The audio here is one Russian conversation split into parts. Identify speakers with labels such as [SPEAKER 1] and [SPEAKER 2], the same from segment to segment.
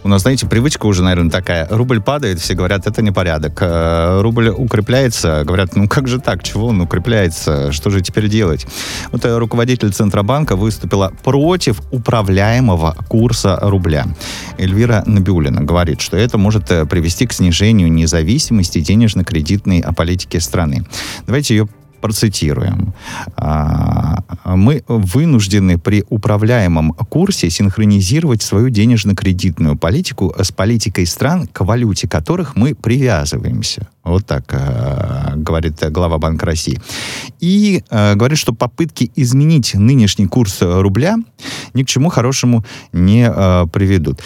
[SPEAKER 1] У нас, знаете, привычка уже, наверное, такая. Рубль падает, все говорят, это непорядок. Рубль укрепляется, говорят, ну как же так, чего он укрепляется, что же теперь делать? Вот руководитель Центробанка выступила против управляемого курса рубля. Эльвира Набиуллина говорит, что это может привести к снижению независимости денежно-кредитной политики страны. Давайте ее процитируем. Мы вынуждены при управляемом курсе синхронизировать свою денежно-кредитную политику с политикой стран, к валюте которых мы привязываемся. Вот так говорит глава Банка России. И говорит, что попытки изменить нынешний курс рубля ни к чему хорошему не приведут.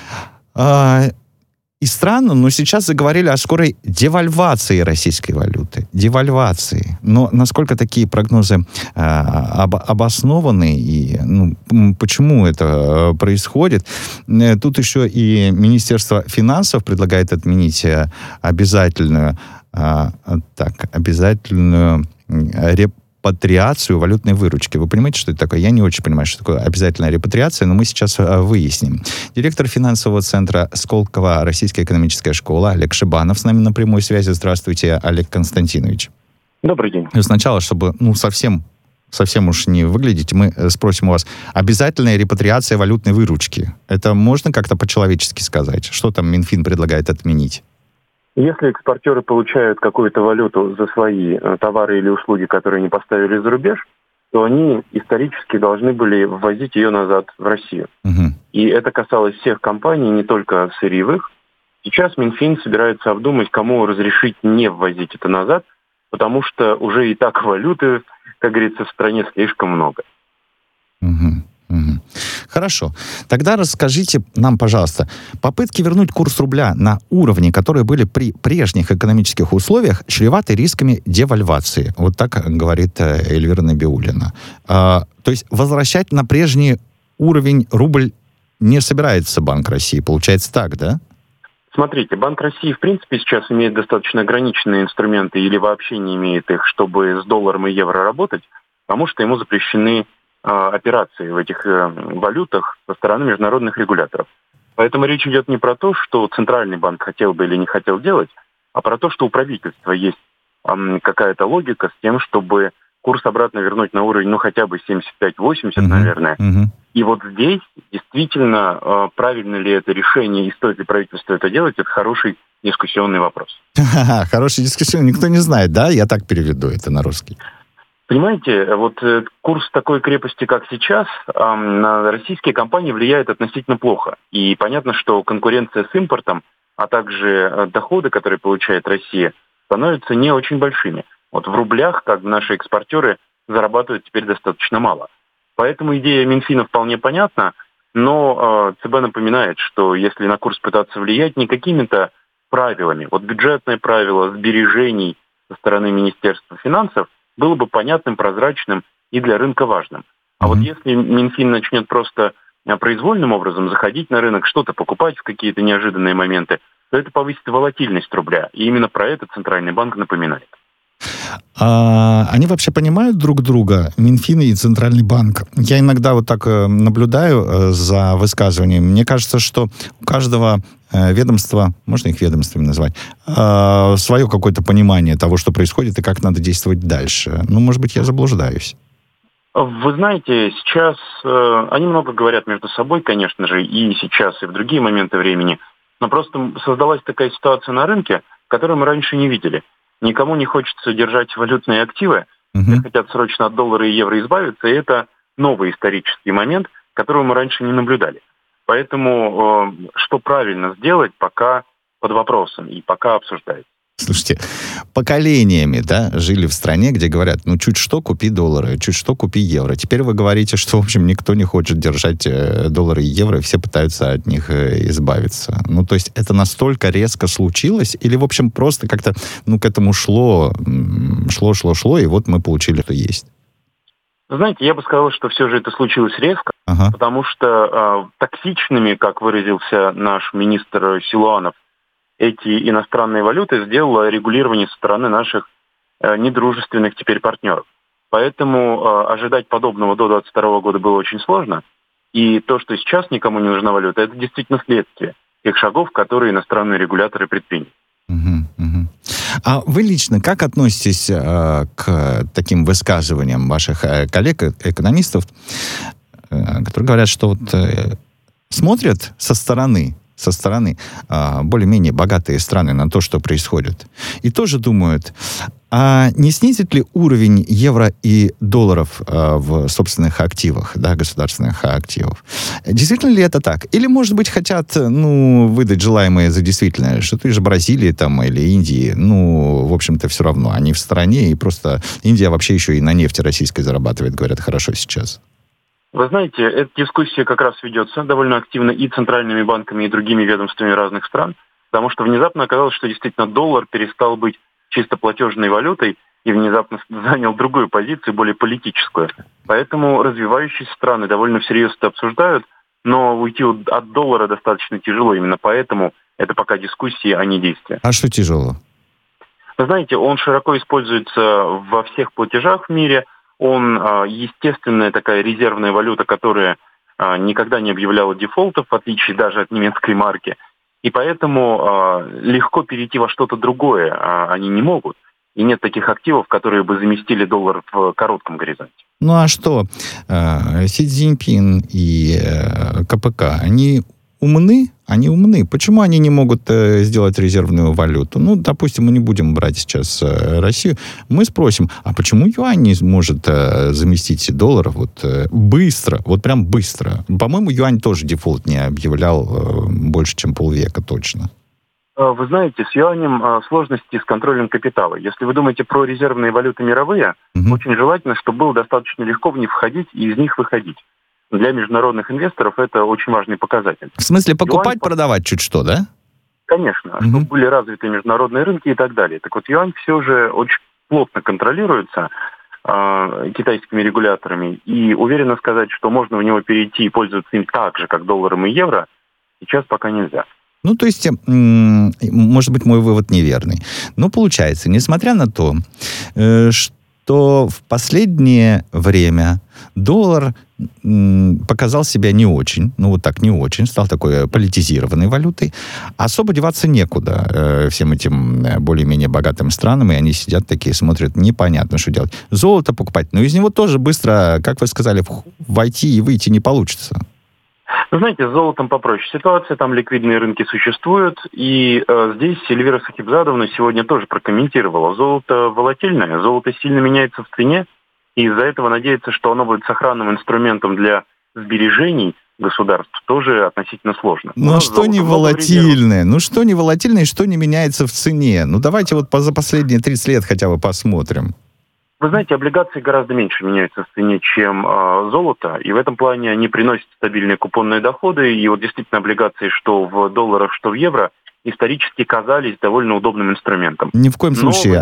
[SPEAKER 1] И странно, но сейчас заговорили о скорой девальвации российской валюты. Девальвации. Но насколько такие прогнозы обоснованы и почему это происходит? Тут еще и Министерство финансов предлагает отменить обязательную репатриацию валютной выручки. Вы понимаете, что это такое? Я не очень понимаю, что такое обязательная репатриация, но мы сейчас выясним. Директор финансового центра Сколково Российская экономическая школа Олег Шибанов с нами на прямой связи. Здравствуйте, Олег Константинович.
[SPEAKER 2] Добрый день.
[SPEAKER 1] Сначала, чтобы совсем уж не выглядеть, мы спросим у вас, обязательная репатриация валютной выручки. Это можно как-то по-человечески сказать? Что там Минфин предлагает отменить?
[SPEAKER 2] Если экспортеры получают какую-то валюту за свои товары или услуги, которые они поставили за рубеж, то они исторически должны были ввозить ее назад в Россию.
[SPEAKER 1] Угу.
[SPEAKER 2] И это касалось всех компаний, не только сырьевых. Сейчас Минфин собирается обдумать, кому разрешить не ввозить это назад, потому что уже и так валюты, как говорится, в стране слишком много.
[SPEAKER 1] Угу. Угу. Хорошо. Тогда расскажите нам, пожалуйста, попытки вернуть курс рубля на уровни, которые были при прежних экономических условиях, чреваты рисками девальвации. Вот так говорит Эльвира Набиуллина. То есть возвращать на прежний уровень рубль не собирается Банк России. Получается так, да?
[SPEAKER 2] Смотрите, Банк России, в принципе, сейчас имеет достаточно ограниченные инструменты или вообще не имеет их, чтобы с долларом и евро работать, потому что ему запрещены операции в этих валютах со стороны международных регуляторов. Поэтому речь идет не про то, что Центральный банк хотел бы или не хотел делать, а про то, что у правительства есть какая-то логика с тем, чтобы курс обратно вернуть на уровень, хотя бы 75-80, наверное. И вот здесь действительно, правильно ли это решение и стоит ли правительству это делать, это хороший дискуссионный вопрос.
[SPEAKER 1] Хороший дискуссионный, никто не знает, да? Я так переведу это на русский.
[SPEAKER 2] Понимаете, вот курс такой крепости, как сейчас, на российские компании влияет относительно плохо. И понятно, что конкуренция с импортом, а также доходы, которые получает Россия, становятся не очень большими. Вот в рублях, как наши экспортеры, зарабатывают теперь достаточно мало. Поэтому идея Минфина вполне понятна, но ЦБ напоминает, что если на курс пытаться влиять не какими-то правилами, вот бюджетное правило сбережений со стороны Министерства финансов, было бы понятным, прозрачным и для рынка важным. А вот если Минфин начнет просто произвольным образом заходить на рынок, что-то покупать в какие-то неожиданные моменты, то это повысит волатильность рубля. И именно про это Центральный банк напоминает.
[SPEAKER 1] Они вообще понимают друг друга, Минфин и Центральный банк? Я иногда вот так наблюдаю за высказываниями. Мне кажется, что у каждого ведомства, можно их ведомствами назвать, свое какое-то понимание того, что происходит и как надо действовать дальше. Может быть, я заблуждаюсь.
[SPEAKER 2] Вы знаете, сейчас они много говорят между собой, конечно же, и сейчас, и в другие моменты времени. Но просто создалась такая ситуация на рынке, которую мы раньше не видели. Никому не хочется держать валютные активы, все хотят срочно от доллара и евро избавиться, и это новый исторический момент, которого мы раньше не наблюдали. Поэтому что правильно сделать, пока под вопросом и пока обсуждается.
[SPEAKER 1] Слушайте, поколениями, жили в стране, где говорят, чуть что купи доллары, чуть что купи евро. Теперь вы говорите, что, в общем, никто не хочет держать доллары и евро, и все пытаются от них избавиться. То есть это настолько резко случилось, или, в общем, просто как-то, к этому шло, и вот мы получили, что есть?
[SPEAKER 2] Знаете, я бы сказал, что все же это случилось резко, потому что токсичными, как выразился наш министр Силуанов, эти иностранные валюты сделало регулирование со стороны наших недружественных теперь партнеров. Поэтому ожидать подобного до 2022 года было очень сложно. И то, что сейчас никому не нужна валюта, это действительно следствие. тех шагов, которые иностранные регуляторы предприняли.
[SPEAKER 1] А вы лично как относитесь к таким высказываниям ваших коллег-экономистов, которые говорят, что вот смотрят со стороны более-менее богатые страны на то, что происходит, и тоже думают, а не снизит ли уровень евро и долларов в собственных активах, да, государственных активов? Действительно ли это так? Или, может быть, хотят, выдать желаемое за действительное, что ты же Бразилии там или Индии, в общем-то, все равно. Они в стороне, и просто Индия вообще еще и на нефти российской зарабатывает, говорят, хорошо сейчас.
[SPEAKER 2] Вы знаете, эта дискуссия как раз ведется довольно активно и центральными банками, и другими ведомствами разных стран, потому что внезапно оказалось, что действительно доллар перестал быть чисто платежной валютой и внезапно занял другую позицию, более политическую. Поэтому развивающиеся страны довольно всерьез это обсуждают, но уйти от доллара достаточно тяжело. Именно поэтому это пока дискуссии, а не действия.
[SPEAKER 1] А что тяжело?
[SPEAKER 2] Вы знаете, он широко используется во всех платежах в мире. Он естественная такая резервная валюта, которая никогда не объявляла дефолтов, в отличие даже от немецкой марки. И поэтому легко перейти во что-то другое они не могут. И нет таких активов, которые бы заместили доллар в коротком горизонте.
[SPEAKER 1] Ну а что? Си Цзиньпин и КПК, они умны? Они умны. Почему они не могут сделать резервную валюту? Допустим, мы не будем брать сейчас Россию. Мы спросим, а почему юань не может заместить доллар быстро, прям быстро? По-моему, юань тоже дефолт не объявлял больше, чем полвека точно.
[SPEAKER 2] Вы знаете, с юанем сложности с контролем капитала. Если вы думаете про резервные валюты мировые, очень желательно, чтобы было достаточно легко в них входить и из них выходить. Для международных инвесторов это очень важный показатель.
[SPEAKER 1] В смысле, покупать, продавать чуть что, да?
[SPEAKER 2] Конечно, чтобы были развиты международные рынки и так далее. Так вот, юань все же очень плотно контролируется китайскими регуляторами. И уверенно сказать, что можно в него перейти и пользоваться им так же, как долларом и евро, сейчас пока нельзя.
[SPEAKER 1] То есть, может быть, мой вывод неверный. Но получается, несмотря на то, что в последнее время доллар показал себя не очень, не очень, стал такой политизированной валютой, особо деваться некуда всем этим более-менее богатым странам, и они сидят такие, смотрят, непонятно, что делать. Золото покупать, но из него тоже быстро, как вы сказали, войти и выйти не получится.
[SPEAKER 2] Вы знаете, с золотом попроще ситуация, там ликвидные рынки существуют, и здесь Эльвира Сахибзадовна сегодня тоже прокомментировала. Золото волатильное, золото сильно меняется в цене, и из-за этого надеяться, что оно будет сохранным инструментом для сбережений государств, тоже относительно сложно.
[SPEAKER 1] Что не волатильное? Что не волатильное и что не меняется в цене? Давайте за последние 30 лет хотя бы посмотрим.
[SPEAKER 2] Вы знаете, облигации гораздо меньше меняются в цене, чем золото, и в этом плане они приносят стабильные купонные доходы, и действительно облигации, что в долларах, что в евро, исторически казались довольно удобным инструментом.
[SPEAKER 1] Ни в коем случае,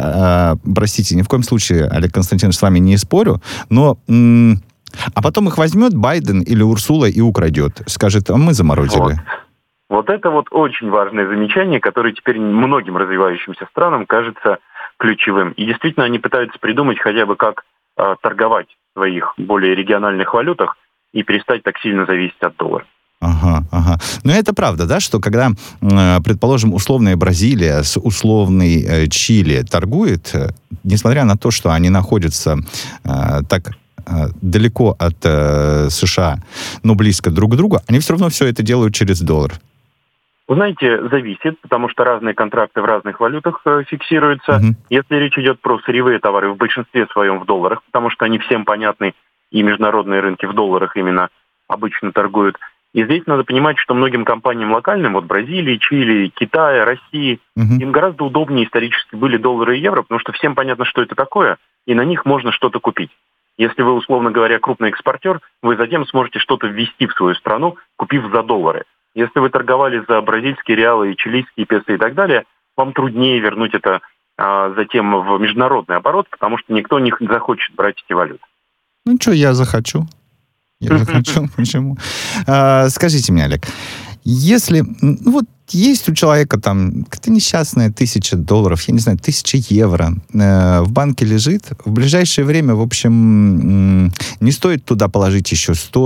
[SPEAKER 1] Олег Константинович, с вами не спорю, но... А потом их возьмет Байден или Урсула и украдет. Скажет, а мы заморозили.
[SPEAKER 2] Вот это очень важное замечание, которое теперь многим развивающимся странам кажется ключевым. И действительно они пытаются придумать хотя бы как торговать в своих более региональных валютах и перестать так сильно зависеть от доллара.
[SPEAKER 1] Ага. Но это правда, да, что когда, предположим, условная Бразилия с условной Чили торгует, несмотря на то, что они находятся так далеко от США, но близко друг к другу, они все равно все это делают через доллар.
[SPEAKER 2] Вы знаете, зависит, потому что разные контракты в разных валютах фиксируются. Если речь идет про сырьевые товары, в большинстве своем в долларах, потому что они всем понятны, и международные рынки в долларах именно обычно торгуют. И здесь надо понимать, что многим компаниям локальным, Бразилии, Чили, Китая, России, им гораздо удобнее исторически были доллары и евро, потому что всем понятно, что это такое, и на них можно что-то купить. Если вы, условно говоря, крупный экспортер, вы затем сможете что-то ввести в свою страну, купив за доллары. Если вы торговали за бразильские реалы и чилийские песо и так далее, вам труднее вернуть это затем в международный оборот, потому что никто не захочет брать эти валюты.
[SPEAKER 1] Я захочу. Почему? Скажите мне, Олег, если есть у человека там какая-то несчастная $1000, я не знаю, 1000 евро в банке лежит, в ближайшее время, в общем, не стоит туда положить еще 100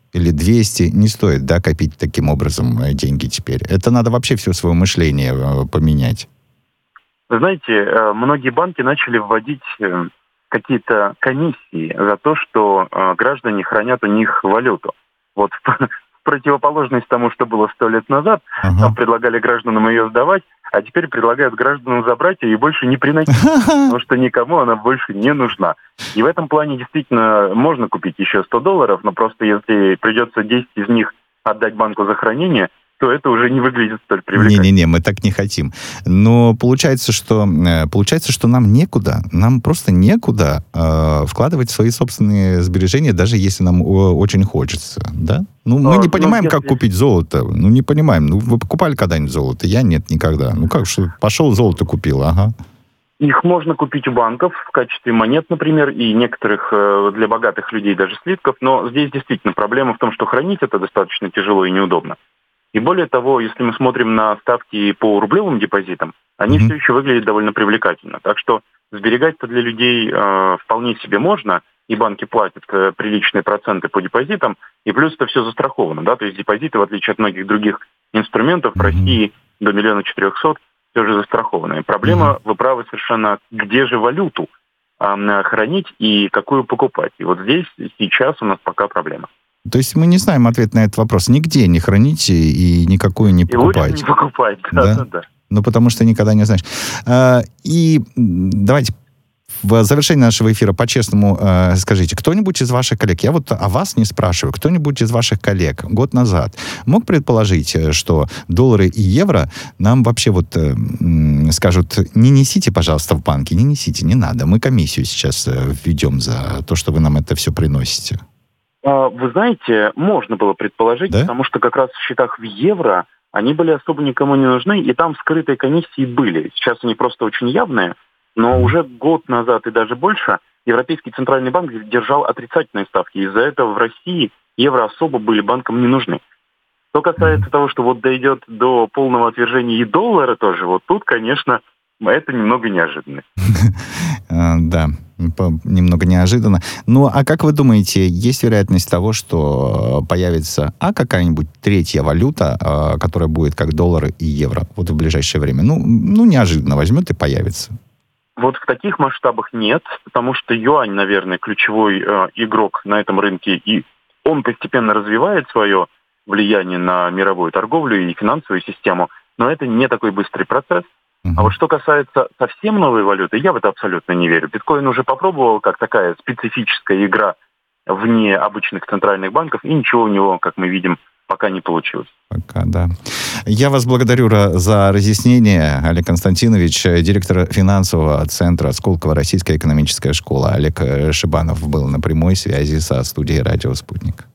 [SPEAKER 1] или 200, не стоит, да, копить таким образом деньги теперь. Это надо вообще все свое мышление поменять.
[SPEAKER 2] Вы знаете, многие банки начали вводить какие-то комиссии за то, что граждане хранят у них валюту. Вот в противоположность тому, что было 100 лет назад, там предлагали гражданам ее сдавать, а теперь предлагают гражданам забрать ее и больше не приносить, потому что никому она больше не нужна. И в этом плане действительно можно купить еще $100, но просто если придется 10 из них отдать банку за хранение, то это уже не выглядит столь привлекательно.
[SPEAKER 1] Не-не-не, мы так не хотим. Но получается, что нам некуда, нам просто некуда вкладывать свои собственные сбережения, даже если нам очень хочется, да? Ну, мы не понимаем, как купить золото. Ну, не понимаем. Ну, вы покупали когда-нибудь золото? Я нет, никогда. Ну, как что, пошел золото купил, ага.
[SPEAKER 2] Их можно купить у банков в качестве монет, например, и некоторых для богатых людей даже слитков, но здесь действительно проблема в том, что хранить это достаточно тяжело и неудобно. И более того, если мы смотрим на ставки по рублевым депозитам, они все еще выглядят довольно привлекательно. Так что сберегать-то для людей вполне себе можно, и банки платят приличные проценты по депозитам, и плюс это все застраховано. Да? То есть депозиты, в отличие от многих других инструментов, в России до 1 400 000 все же застрахованы. Проблема, вы правы совершенно, где же валюту хранить и какую покупать. И вот здесь сейчас у нас пока проблема.
[SPEAKER 1] То есть мы не знаем ответ на этот вопрос. Нигде не храните и никакую не покупайте.
[SPEAKER 2] И лучше не покупать, да.
[SPEAKER 1] Ну, потому что никогда не знаешь. И давайте в завершении нашего эфира по-честному скажите, кто-нибудь из ваших коллег, я вот о вас не спрашиваю, кто-нибудь из ваших коллег год назад мог предположить, что доллары и евро нам вообще вот скажут, не несите, пожалуйста, в банки, не несите, не надо, мы комиссию сейчас введем за то, что вы нам это все приносите?
[SPEAKER 2] Вы знаете, можно было предположить, да? Потому что как раз в счетах в евро они были особо никому не нужны, и там скрытые комиссии были. Сейчас они просто очень явные, но уже год назад и даже больше Европейский Центральный банк держал отрицательные ставки. Из-за этого в России евро особо были банкам не нужны. Что касается того, что вот дойдет до полного отвержения и доллара тоже, вот тут, конечно, это немного неожиданно.
[SPEAKER 1] Да, немного неожиданно. Ну, а как вы думаете, есть вероятность того, что появится какая-нибудь третья валюта, которая будет как доллары и евро вот в ближайшее время? Ну неожиданно возьмет и появится.
[SPEAKER 2] Вот в таких масштабах нет, потому что юань, наверное, ключевой игрок на этом рынке, и он постепенно развивает свое влияние на мировую торговлю и финансовую систему, но это не такой быстрый процесс. А вот что касается совсем новой валюты, я в это абсолютно не верю. Биткоин уже попробовал как такая специфическая игра вне обычных центральных банков, и ничего у него, как мы видим, пока не получилось.
[SPEAKER 1] Пока, да. Я вас благодарю за разъяснение. Олег Константинович, директор финансового центра Сколково Российская экономическая школа. Олег Шибанов был на прямой связи со студией «Радио Спутник».